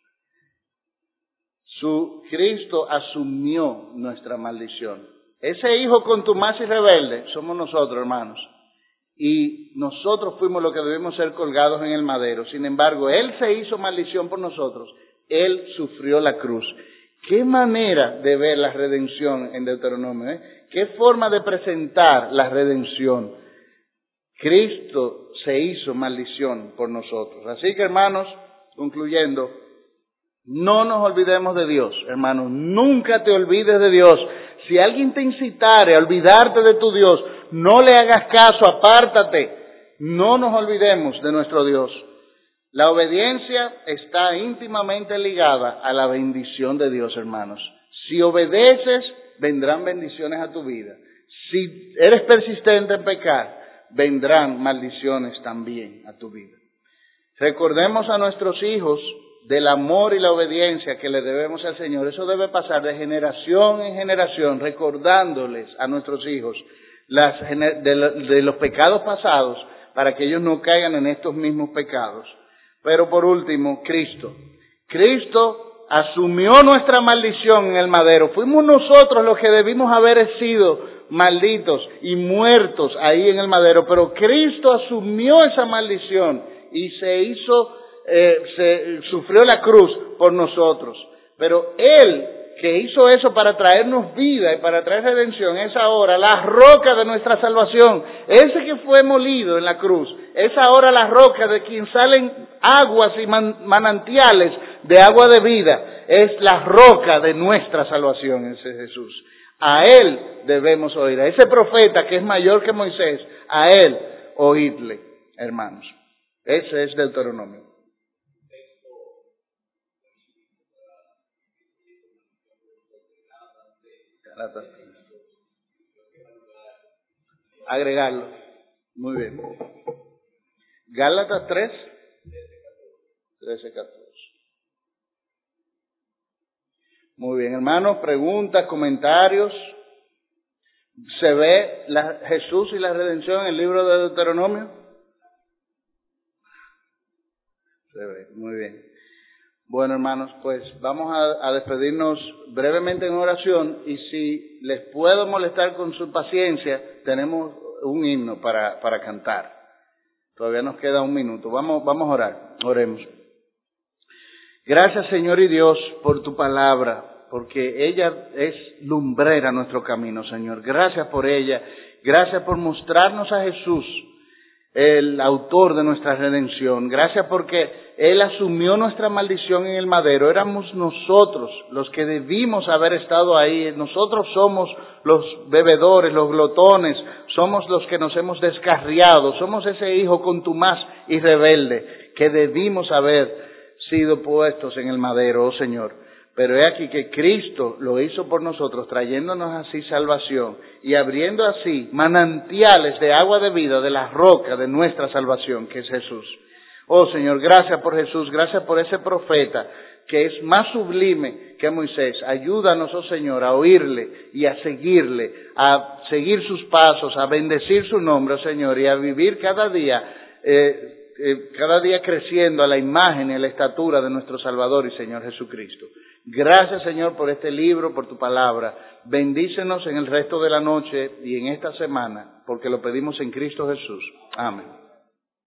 Cristo asumió nuestra maldición. Ese hijo contumaz y rebelde somos nosotros, hermanos. Y nosotros fuimos los que debemos ser colgados en el madero. Sin embargo, Él se hizo maldición por nosotros. Él sufrió la cruz. ¿Qué manera de ver la redención en Deuteronomio? ¿Qué forma de presentar la redención? Cristo se hizo maldición por nosotros. Así que, hermanos, concluyendo, no nos olvidemos de Dios, hermanos. Nunca te olvides de Dios. Si alguien te incitare a olvidarte de tu Dios, no le hagas caso, apártate. No nos olvidemos de nuestro Dios. La obediencia está íntimamente ligada a la bendición de Dios, hermanos. Si obedeces, vendrán bendiciones a tu vida. Si eres persistente en pecar, vendrán maldiciones también a tu vida. Recordemos a nuestros hijos del amor y la obediencia que le debemos al Señor. Eso debe pasar de generación en generación, recordándoles a nuestros hijos de los pecados pasados, para que ellos no caigan en estos mismos pecados. Pero por último, Cristo asumió nuestra maldición en el madero. Fuimos nosotros los que debimos haber sido malditos y muertos ahí en el madero, pero Cristo asumió esa maldición y sufrió la cruz por nosotros. Pero Él, que hizo eso para traernos vida y para traer redención, es ahora la roca de nuestra salvación. Ese que fue molido en la cruz, es ahora la roca de quien salen aguas y manantiales de agua de vida. es la roca de nuestra salvación, ese Jesús. A Él debemos oír. A ese profeta que es mayor que Moisés, a Él oídle, hermanos. Ese es Deuteronomio. Agregarlo. Muy bien. Gálatas 3, 13, 14. Muy bien, hermanos. Preguntas, comentarios. ¿Se ve Jesús y la redención en el libro de Deuteronomio? Se ve, muy bien. Bueno, hermanos, pues vamos a despedirnos brevemente en oración, y si les puedo molestar con su paciencia, tenemos un himno para cantar. Todavía nos queda un minuto. Vamos a orar. Oremos. Gracias, Señor y Dios, por tu palabra, porque ella es lumbrera a nuestro camino, Señor. Gracias por ella. Gracias por mostrarnos a Jesús, el autor de nuestra redención. Gracias porque Él asumió nuestra maldición en el madero. Éramos nosotros los que debimos haber estado ahí. Nosotros somos los bebedores, los glotones. Somos los que nos hemos descarriado. Somos ese hijo contumaz y rebelde que debimos haber sido puestos en el madero, oh Señor. Pero he aquí que Cristo lo hizo por nosotros, trayéndonos así salvación y abriendo así manantiales de agua de vida de la roca de nuestra salvación, que es Jesús. Oh Señor, gracias por Jesús, gracias por ese profeta que es más sublime que Moisés. Ayúdanos, oh Señor, a oírle y a seguirle, a seguir sus pasos, a bendecir su nombre, oh Señor, y a vivir cada día creciendo a la imagen y a la estatura de nuestro Salvador y Señor Jesucristo. Gracias, Señor, por este libro, por tu palabra. Bendícenos en el resto de la noche y en esta semana, porque lo pedimos en Cristo Jesús. Amén.